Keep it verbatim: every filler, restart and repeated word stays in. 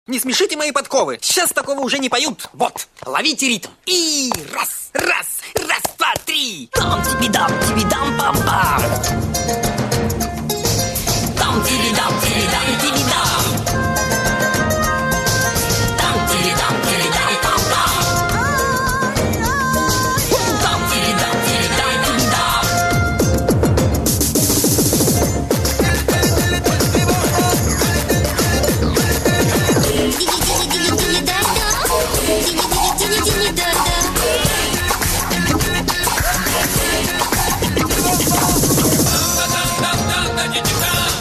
Не смешите мои подковы. Сейчас такого уже не поют. Вот, ловите ритм. И раз, раз, раз, два, три. Дам тебе, дам тебе, дам, бам, бам.